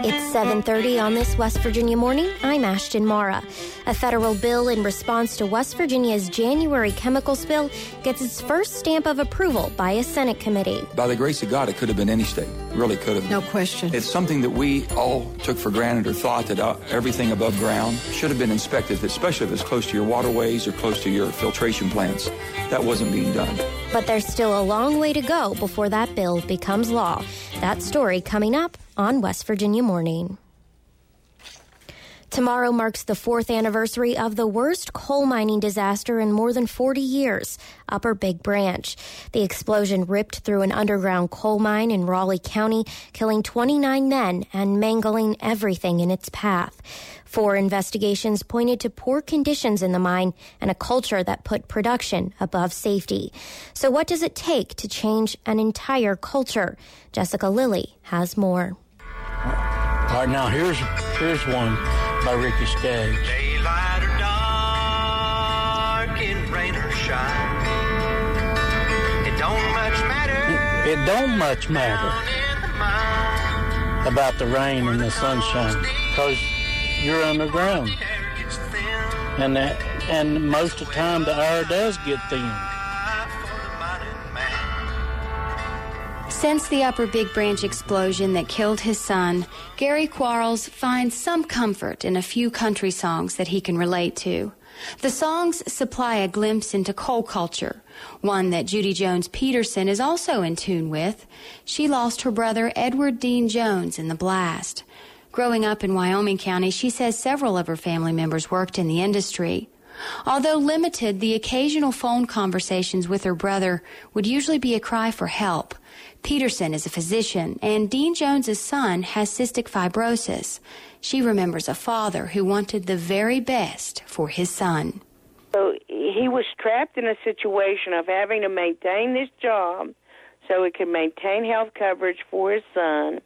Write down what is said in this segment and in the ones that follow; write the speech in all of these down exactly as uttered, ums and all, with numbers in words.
It's seven thirty on this West Virginia morning. I'm Ashton Mara. A federal bill in response to West Virginia's January chemical spill gets its first stamp of approval by a Senate committee. By the grace of God, it could have been any state. It really could have. No question. It's something that we all took for granted or thought that uh, everything above ground should have been inspected, especially if it's close to your waterways or close to your filtration plants. That wasn't being done. But there's still a long way to go before that bill becomes law. That story coming up on West Virginia Morning. Tomorrow marks the fourth anniversary of the worst coal mining disaster in more than forty years, Upper Big Branch. The explosion ripped through an underground coal mine in Raleigh County, killing twenty-nine men and mangling everything in its path. Four investigations pointed to poor conditions in the mine and a culture that put production above safety. So what does it take to change an entire culture? Jessica Lilly has more. All right, now here's here's one by Ricky Skaggs. Daylight or dark, in rain or shine, it don't much matter. It, it don't much matter about the rain and the sunshine, because you're underground, and that, and most of the time the air does get thin. Since the Upper Big Branch explosion that killed his son, Gary Quarles finds some comfort in a few country songs that he can relate to. The songs supply a glimpse into coal culture, one that Judy Jones Peterson is also in tune with. She lost her brother Edward Dean Jones in the blast. Growing up in Wyoming County, she says several of her family members worked in the industry. Although limited, the occasional phone conversations with her brother would usually be a cry for help. Peterson is a physician, and Dean Jones's son has cystic fibrosis. She remembers a father who wanted the very best for his son. So he was trapped in a situation of having to maintain this job so he could maintain health coverage for his son.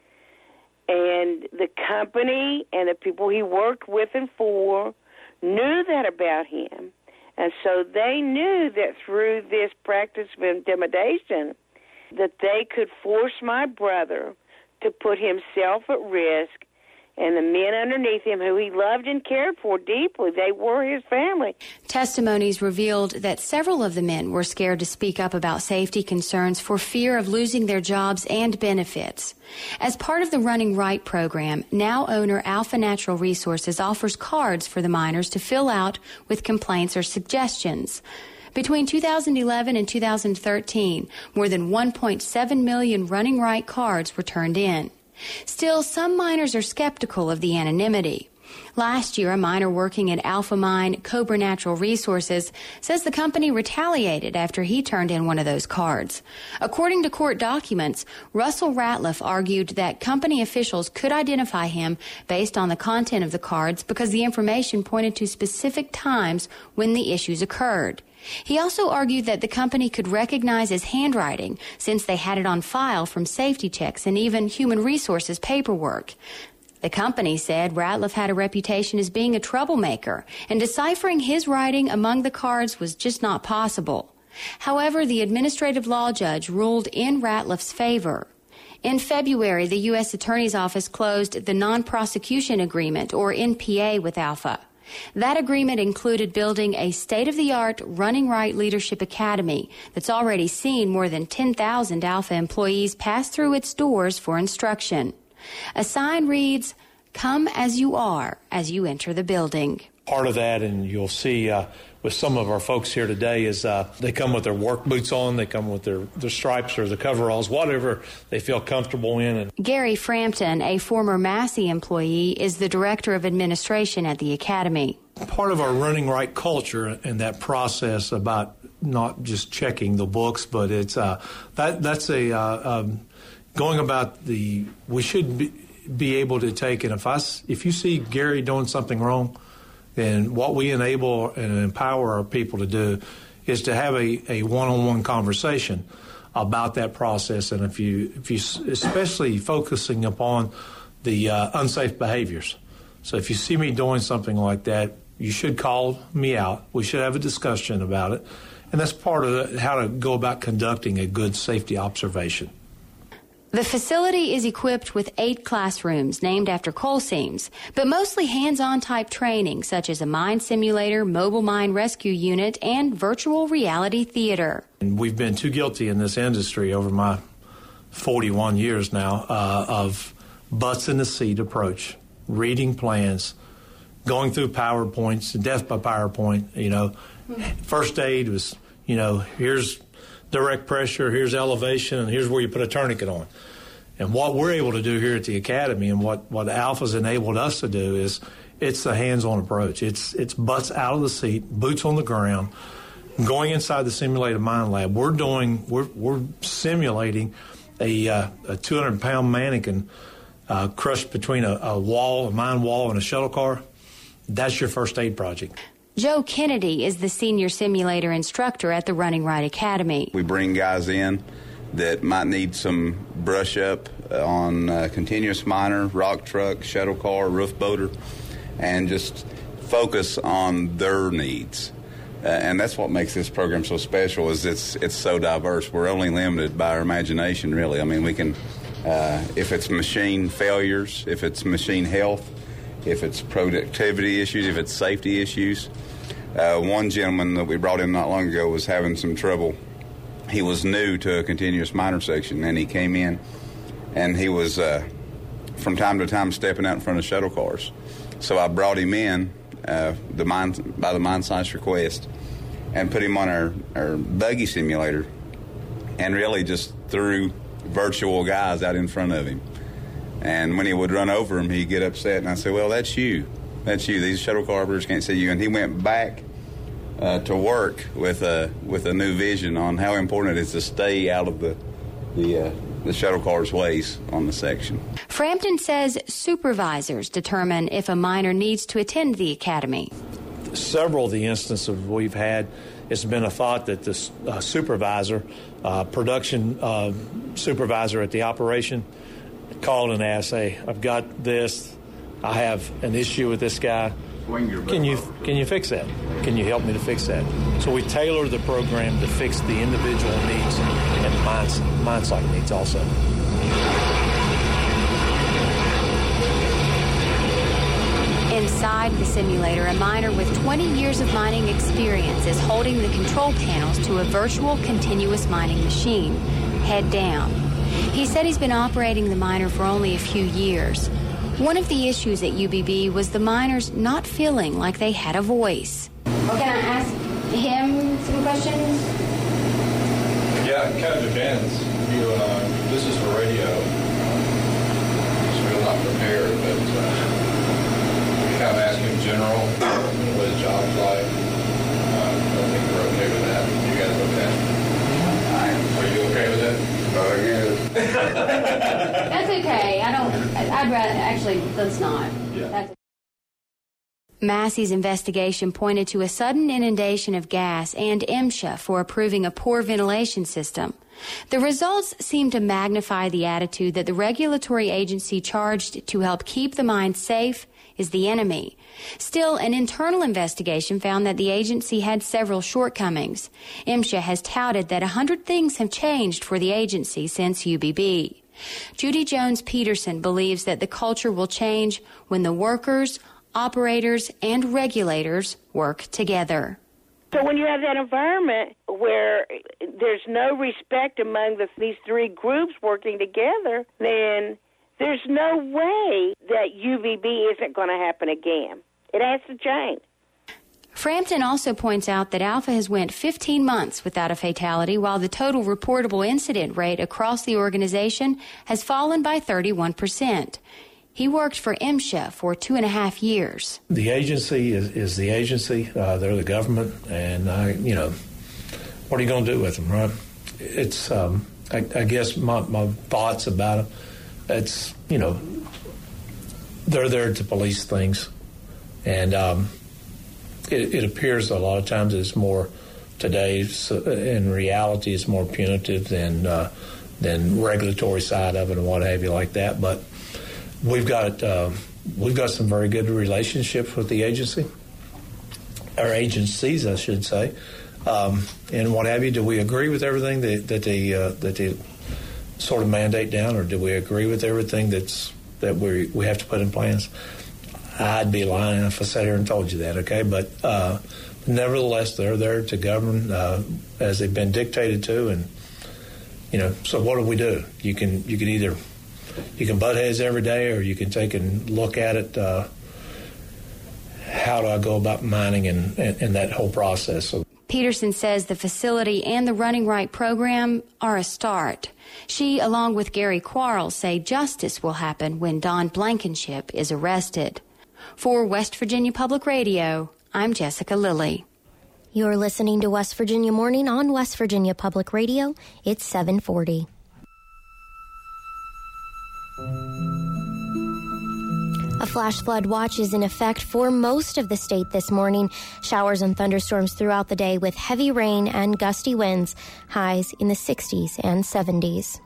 And the company and the people he worked with and for knew that about him. And so they knew that through this practice of intimidation that they could force my brother to put himself at risk, and the men underneath him who he loved and cared for deeply, they were his family. Testimonies revealed that several of the men were scared to speak up about safety concerns for fear of losing their jobs and benefits. As part of the Running Right program, now owner Alpha Natural Resources offers cards for the miners to fill out with complaints or suggestions. Between two thousand eleven and two thousand thirteen, more than one point seven million Running Right cards were turned in. Still, some miners are skeptical of the anonymity. Last year, a miner working at Alpha Mine, Cobra Natural Resources, says the company retaliated after he turned in one of those cards. According to court documents, Russell Ratliff argued that company officials could identify him based on the content of the cards because the information pointed to specific times when the issues occurred. He also argued that the company could recognize his handwriting since they had it on file from safety checks and even human resources paperwork. The company said Ratliff had a reputation as being a troublemaker, and deciphering his writing among the cards was just not possible. However, the administrative law judge ruled in Ratliff's favor. In February, the U S Attorney's Office closed the non-prosecution agreement, or N P A, with Alpha. That agreement included building a state-of-the-art Running Right Leadership Academy that's already seen more than ten thousand Alpha employees pass through its doors for instruction. A sign reads, "Come as you are," as you enter the building. Part of that, and you'll see uh, with some of our folks here today, is uh, they come with their work boots on, they come with their, their stripes or the coveralls, whatever they feel comfortable in. And Gary Frampton, a former Massey employee, is the director of administration at the academy. Part of our Running Right culture and that process about not just checking the books, but it's uh, that that's a uh, um, going about the we should be, be able to take, and if I if you see Gary doing something wrong, then what we enable and empower our people to do is to have a, a one-on-one conversation about that process. And if you, if you, especially focusing upon the uh, unsafe behaviors. So if you see me doing something like that, you should call me out. We should have a discussion about it. And that's part of how to go about conducting a good safety observation. The facility is equipped with eight classrooms named after coal seams, but mostly hands-on type training such as a mine simulator, mobile mine rescue unit, and virtual reality theater. And we've been too guilty in this industry over my forty-one years now uh, of butts in the seat approach, reading plans, going through PowerPoints, death by PowerPoint. You know, first aid was, you know, here's direct pressure, here's elevation, and here's where you put a tourniquet on. And what we're able to do here at the Academy and what, what Alpha's enabled us to do is it's the hands-on approach. It's it's butts out of the seat, boots on the ground, going inside the simulated mine lab. We're doing, we're, we're simulating a, uh, a two hundred pound mannequin uh, crushed between a, a wall, a mine wall, and a shuttle car. That's your first aid project. Joe Kennedy is the senior simulator instructor at the Running Right Academy. We bring guys in that might need some brush up on uh, continuous miner, rock truck, shuttle car, roof boater, and just focus on their needs. Uh, and that's what makes this program so special is it's it's so diverse. We're only limited by our imagination, really. I mean, we can, uh, if it's machine failures, if it's machine health, if it's productivity issues, if it's safety issues. Uh, one gentleman that we brought in not long ago was having some trouble. He was new to a continuous miner section, and he came in, and he was, uh, from time to time, stepping out in front of shuttle cars. So I brought him in uh, the mine, by the mine site's request and put him on our, our buggy simulator and really just threw virtual guys out in front of him. And when he would run over him, he'd get upset, and I said, well, that's you. That's you. These shuttle car operators can't see you. And he went back uh, to work with a with a new vision on how important it is to stay out of the the, uh, the shuttle car's ways on the section. Frampton says supervisors determine if a miner needs to attend the academy. Several of the instances we've had, it's been a thought that the uh, supervisor, uh, production uh, supervisor at the operation, called and asked, hey, I've got this. I have an issue with this guy. Can you can you fix that? Can you help me to fix that? So we tailor the program to fix the individual needs and the mine, mine site needs also. Inside the simulator, a miner with twenty years of mining experience is holding the control panels to a virtual continuous mining machine, head down. He said he's been operating the miner for only a few years. One of the issues at U B B was the miners not feeling like they had a voice. Well, can I ask him some questions? Yeah, it kind of depends. You, uh, this is for radio. Just real not prepared, but uh, we kind of ask in general what his job's like. Uh, I think we're okay with that. You guys okay? Are you okay with that? Uh, yeah. That's okay. I don't. I'd rather actually. Let's not. Yeah. That's Massey's investigation pointed to a sudden inundation of gas and MSHA for approving a poor ventilation system. The results seem to magnify the attitude that the regulatory agency charged to help keep the mine safe is the enemy. Still, an internal investigation found that the agency had several shortcomings. MSHA has touted that a hundred things have changed for the agency since U B B. Judy Jones-Peterson believes that the culture will change when the workers, operators, and regulators work together. So when you have that environment where there's no respect among the, these three groups working together, then there's no way that U B B isn't going to happen again. It has to change. Frampton also points out that Alpha has went fifteen months without a fatality, while the total reportable incident rate across the organization has fallen by thirty-one percent. He worked for MSHA for two and a half years. The agency is, is the agency. Uh, they're the government, and I, you know, what are you going to do with them, right? It's, um, I, I guess, my, my thoughts about them. It's, you know, they're there to police things, and um, it, it appears a lot of times it's more today. So in reality, it's more punitive than uh, than regulatory side of it and what have you like that. But we've got uh, we've got some very good relationships with the agency, or agencies, I should say, um, and what have you. Do we agree with everything that, that the uh, that the sort of mandate down, or do we agree with everything that's that we we have to put in plans? I'd be lying if I sat here and told you that, okay? But uh, nevertheless, they're there to govern uh, as they've been dictated to, and you know. So what do we do? You can you can either you can butt heads every day, or you can take and look at it. Uh, how do I go about mining and, and, and that whole process? So, Peterson says the facility and the Running Right program are a start. She, along with Gary Quarles, say justice will happen when Don Blankenship is arrested. For West Virginia Public Radio, I'm Jessica Lilly. You're listening to West Virginia Morning on West Virginia Public Radio. It's seven forty. A flash flood watch is in effect for most of the state this morning. Showers and thunderstorms throughout the day with heavy rain and gusty winds, highs in the sixties and seventies.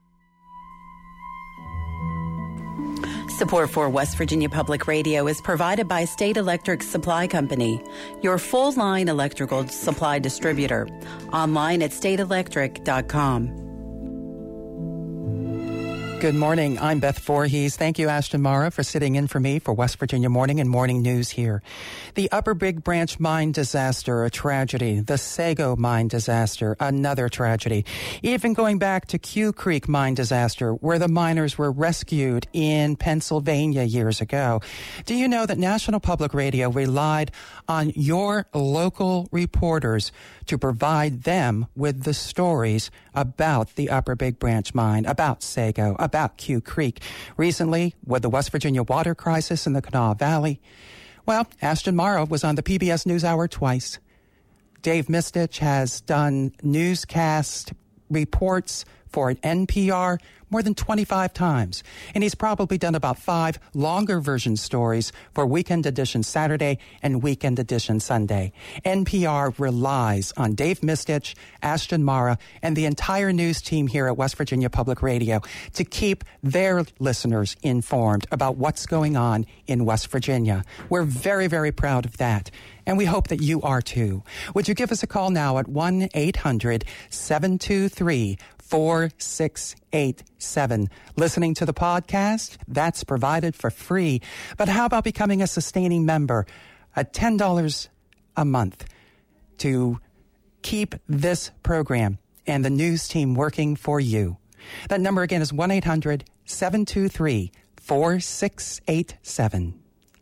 Support for West Virginia Public Radio is provided by State Electric Supply Company, your full-line electrical supply distributor. Online at state electric dot com. Good morning. I'm Beth Voorhees. Thank you, Ashton Mara, for sitting in for me for West Virginia Morning and Morning News here. The Upper Big Branch mine disaster, a tragedy. The Sago mine disaster, another tragedy. Even going back to Q Creek mine disaster, where the miners were rescued in Pennsylvania years ago. Do you know that National Public Radio relied on your local reporters to provide them with the stories about the Upper Big Branch mine, about Sago, about Q Creek. Recently, with the West Virginia water crisis in the Kanawha Valley, well, Ashton Mara was on the P B S NewsHour twice. Dave Mistich has done newscast reports for N P R more than twenty-five times. And he's probably done about five longer version stories for Weekend Edition Saturday and Weekend Edition Sunday. N P R relies on Dave Mistich, Ashton Mara, and the entire news team here at West Virginia Public Radio to keep their listeners informed about what's going on in West Virginia. We're very, very proud of that. And we hope that you are too. Would you give us a call now at one eight hundred seven two three four six eight seven. Listening to the podcast, that's provided for free. But how about becoming a sustaining member at ten dollars a month to keep this program and the news team working for you? That number again is one eight hundred seven two three four six eight seven.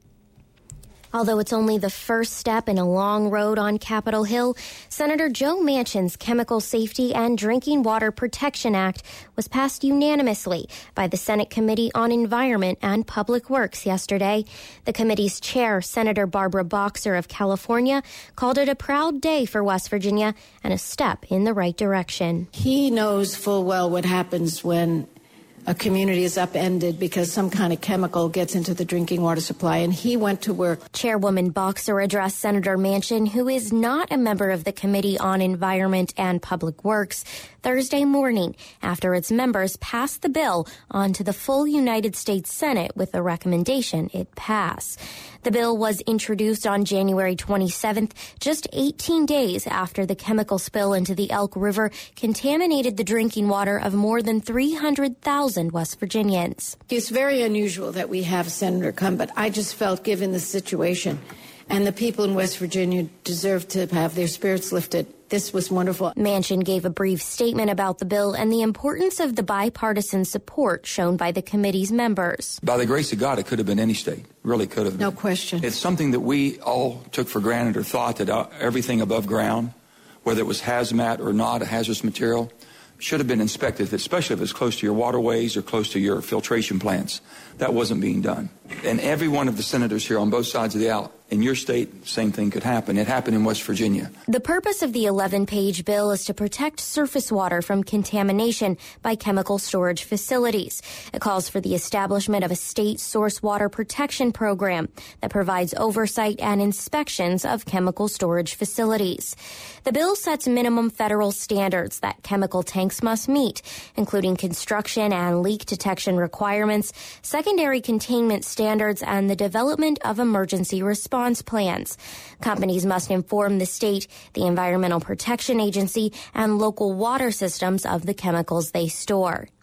Although it's only the first step in a long road on Capitol Hill, Senator Joe Manchin's Chemical Safety and Drinking Water Protection Act was passed unanimously by the Senate Committee on Environment and Public Works yesterday. The committee's chair, Senator Barbara Boxer of California, called it a proud day for West Virginia and a step in the right direction. He knows full well what happens when a community is upended because some kind of chemical gets into the drinking water supply, and he went to work. Chairwoman Boxer addressed Senator Manchin, who is not a member of the Committee on Environment and Public Works, Thursday morning after its members passed the bill onto the full United States Senate with the recommendation it pass. The bill was introduced on January twenty-seventh, just eighteen days after the chemical spill into the Elk River contaminated the drinking water of more than three hundred thousand West Virginians. It's very unusual that we have a senator come, but I just felt, given the situation, and the people in West Virginia deserve to have their spirits lifted. This was wonderful. Manchin gave a brief statement about the bill and the importance of the bipartisan support shown by the committee's members. By the grace of God, it could have been any state. Really could have been. No question. It's something that we all took for granted or thought that uh, everything above ground, whether it was hazmat or not, a hazardous material, should have been inspected, especially if it's close to your waterways or close to your filtration plants. That wasn't being done. And every one of the senators here on both sides of the aisle, in your state, same thing could happen. It happened in West Virginia. The purpose of the eleven-page bill is to protect surface water from contamination by chemical storage facilities. It calls for the establishment of a state source water protection program that provides oversight and inspections of chemical storage facilities. The bill sets minimum federal standards that chemical tanks must meet, including construction and leak detection requirements, secondary containment standards, and the development of emergency response plans. Companies must inform the state, the Environmental Protection Agency, and local water systems of the chemicals they store.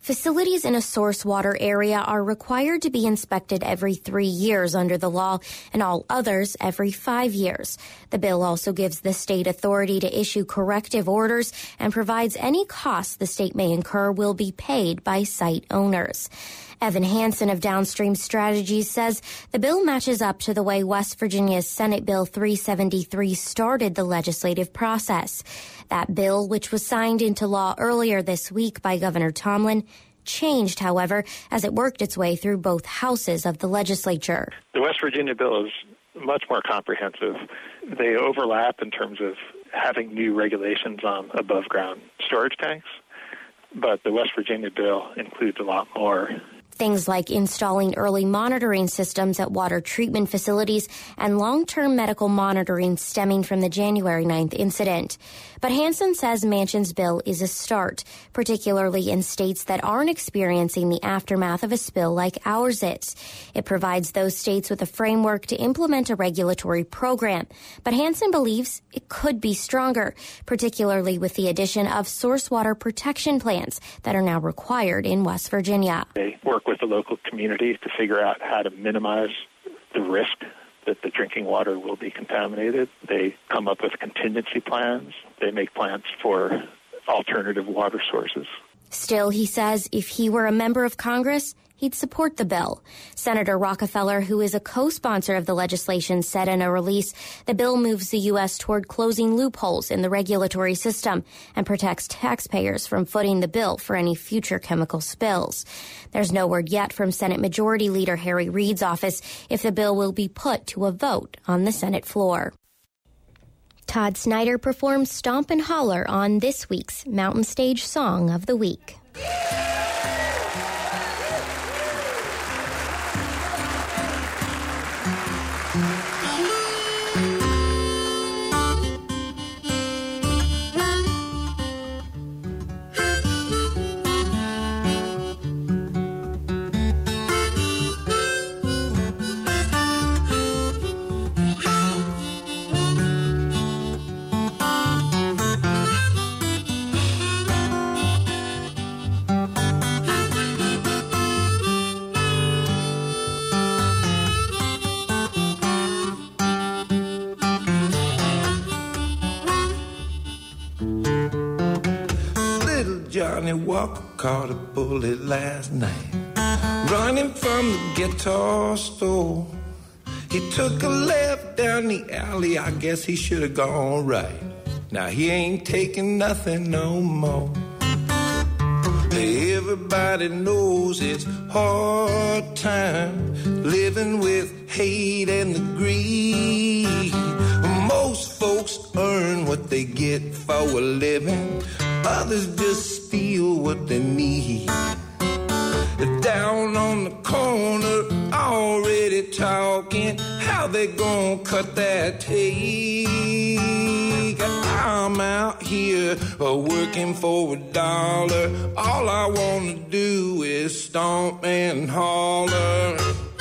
Facilities in a source water area are required to be inspected every three years under the law, and all others every five years. The bill also gives the state authority to issue corrective orders and provides any costs the state may incur will be paid by site owners. Evan Hansen of Downstream Strategies says the bill matches up to the way West Virginia's Senate Bill three seventy-three started the legislative process. That bill, which was signed into law earlier this week by Governor Tomlin, changed, however, as it worked its way through both houses of the legislature. The West Virginia bill is much more comprehensive. They overlap in terms of having new regulations on above-ground storage tanks, but the West Virginia bill includes a lot more. Things like installing early monitoring systems at water treatment facilities and long-term medical monitoring stemming from the January ninth incident. But Hansen says Manchin's bill is a start, particularly in states that aren't experiencing the aftermath of a spill like ours is. It provides those states with a framework to implement a regulatory program. But Hansen believes it could be stronger, particularly with the addition of source water protection plans that are now required in West Virginia. They work with the local community to figure out how to minimize the risk that the drinking water will be contaminated. They come up with contingency plans. They make plans for alternative water sources. Still, he says if he were a member of Congress, he'd support the bill. Senator Rockefeller, who is a co-sponsor of the legislation, said in a release, the bill moves the U S toward closing loopholes in the regulatory system and protects taxpayers from footing the bill for any future chemical spills. There's no word yet from Senate Majority Leader Harry Reid's office if the bill will be put to a vote on the Senate floor. Todd Snyder performs Stomp and Holler on this week's Mountain Stage Song of the Week. Johnny Walker caught a bullet last night, running from the guitar store. He took a left down the alley, I guess he should have gone right. Now he ain't taking nothing no more. Everybody knows it's hard time living with hate and the greed. Most folks earn what they get for a living. Others just steal what they need. Down on the corner, already talking how they gon' cut that take. I'm out here working for a dollar. All I wanna do is stomp and holler.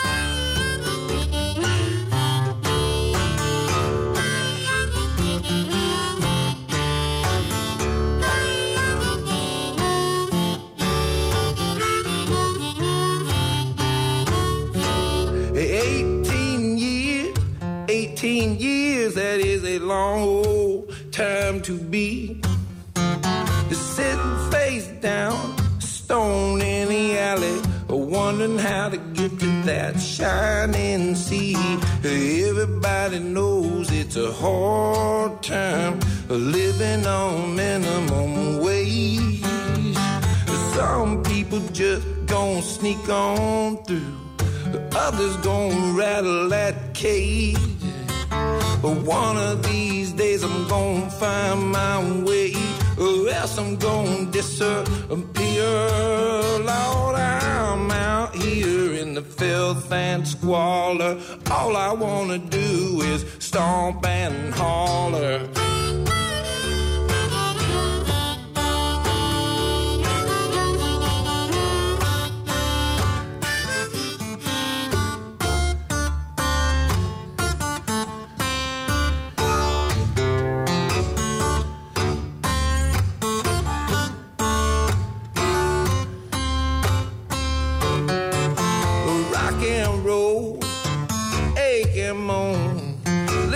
eighteen years, that is a long old time to be sitting face down, stone in the alley, wondering how to get to that shining sea. Everybody knows it's a hard time living on minimum wage. Some people just gon' sneak on through, others gon' rattle that cage. But one of these days I'm gon' find my way, or else I'm gon' disappear. Lord, I'm out here in the filth and squalor. All I wanna do is stomp and holler.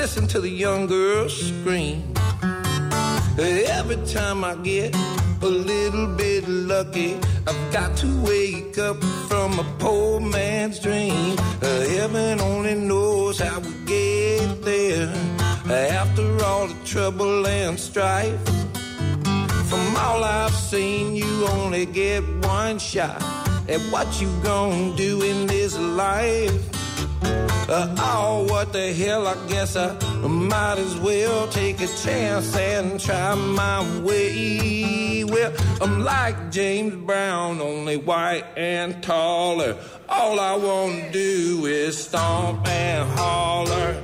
listen to the young girls scream. Every time I get a little bit lucky, I've got to wake up from a poor man's dream. Uh, heaven only knows how we get there. After all the trouble and strife, from all I've seen, you only get one shot at what you gonna do in this life. Uh, oh, what the hell, I guess I might as well take a chance and try my way. Well, I'm like James Brown, only white and taller. All I want to do is stomp and holler.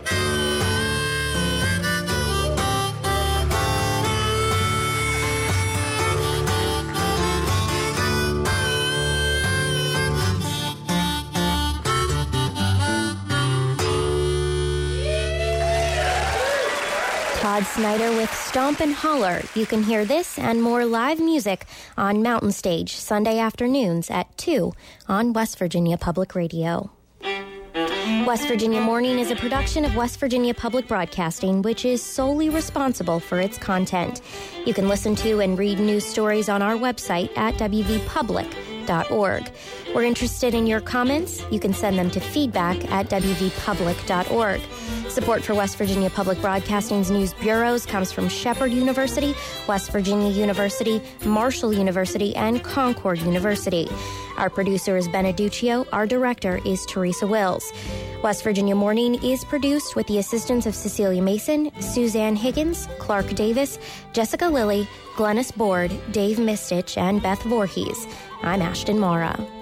Todd Snyder with Stomp and Holler. You can hear this and more live music on Mountain Stage Sunday afternoons at two on West Virginia Public Radio. West Virginia Morning is a production of West Virginia Public Broadcasting, which is solely responsible for its content. You can listen to and read news stories on our website at w v public dot org. We're interested in your comments. You can send them to feedback at w v public dot org. Support for West Virginia Public Broadcasting's news bureaus comes from Shepherd University, West Virginia University, Marshall University, and Concord University. Our producer is Beneduccio. Our director is Teresa Wills. West Virginia Morning is produced with the assistance of Cecilia Mason, Suzanne Higgins, Clark Davis, Jessica Lilly, Glennis Board, Dave Mistich, and Beth Voorhees. I'm Ashton Mara.